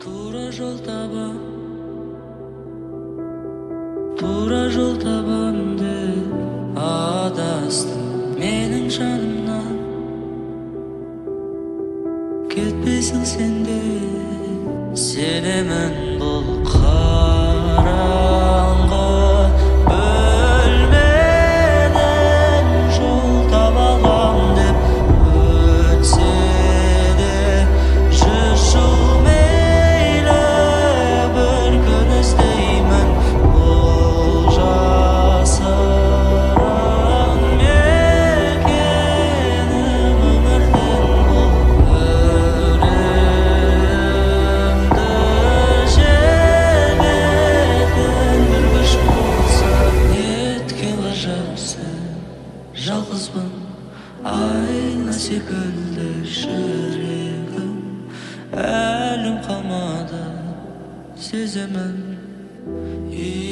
Тура жол табам деп адастым менің жанымнан. Кетпейсің сен де, сенемін бұл қараңғы бөлмеден жол таба алам деп өтсе де 100 жыл мейлі бір күн іздеймін бұл жасырын мекенім өмірден бұл өлімді жебетін бір күш болса неткен ғажапсың жалғызбын айна секілді жүрегім әлім қалмады сеземін